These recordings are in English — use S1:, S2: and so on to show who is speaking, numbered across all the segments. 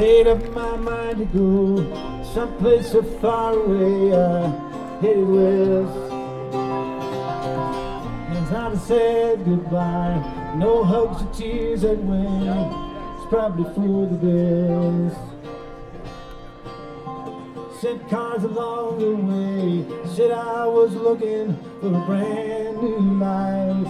S1: made up my mind to go someplace so far away. I headed west. And time to say goodbye. No hugs or tears that way. It's probably for the best. Sent cars along the way. Said I was looking for a brand new life,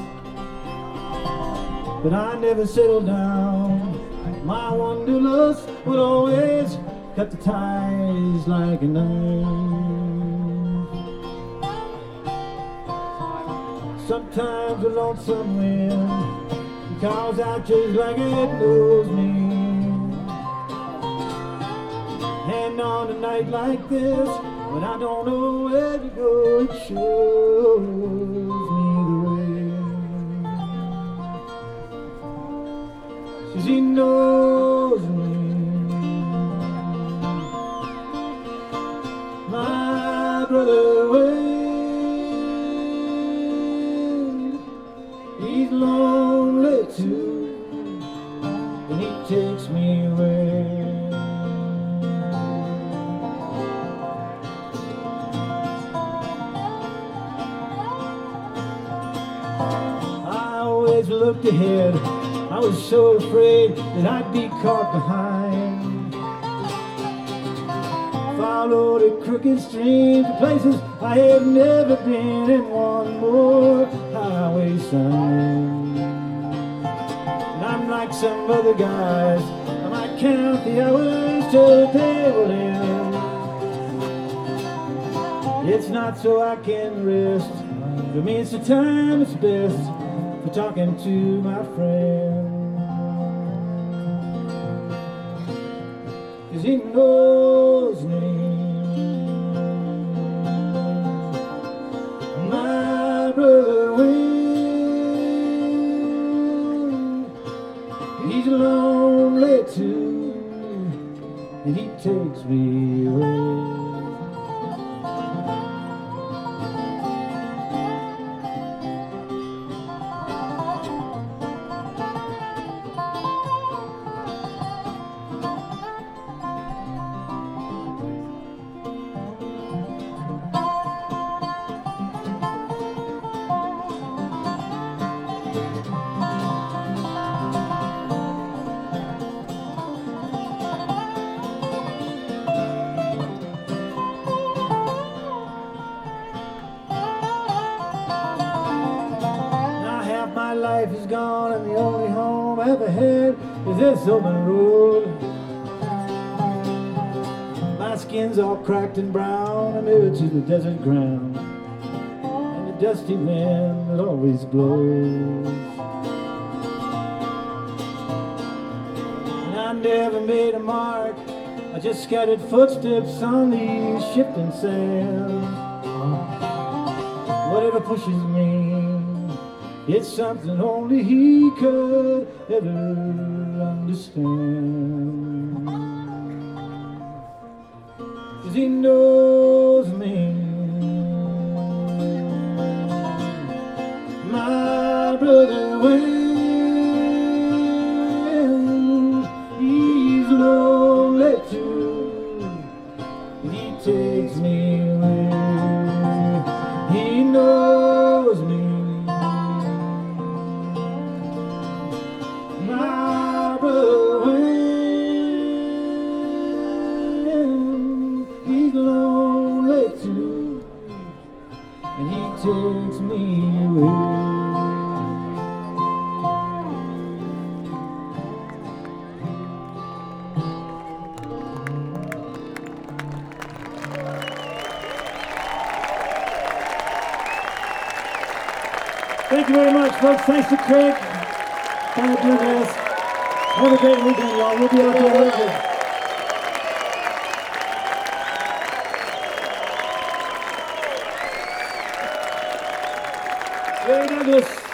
S1: but I never settled down. My wanderlust would always cut the ties like a knife. Sometimes a lonesome wind calls out just like it knows me. And on a night like this, when I don't know where to go, it shows me the way. Says he knows me. My brother Wayne, he's lonely too, and he takes me away. Looked ahead, I was so afraid that I'd be caught behind. Followed a crooked stream to places I have never been, and one more highway sign. And I'm like some other guys, I might count the hours till the day will end. It's not so I can rest, for me it's the time that's best for talking to my friend. 'Cause he knows me. My brother Wayne, he's lonely too, and he takes me away. My life is gone, and the only home I ever had is this open road. My skin's all cracked and brown, I'm married to the desert ground and the dusty wind that always blows. And I never made a mark, I just scattered footsteps on these shifting sands. Whatever pushes me, it's something only he could ever understand. 'Cause he knows me. My brother Wayne, he's lonely too, and he takes me away. He knows me. My brother Wayne, he's lonely too, and he takes me away. Thank you very much, folks. Thanks to Craig. Thank you, guys. Have a great weekend, y'all. We'll be out there later. Ray Douglas.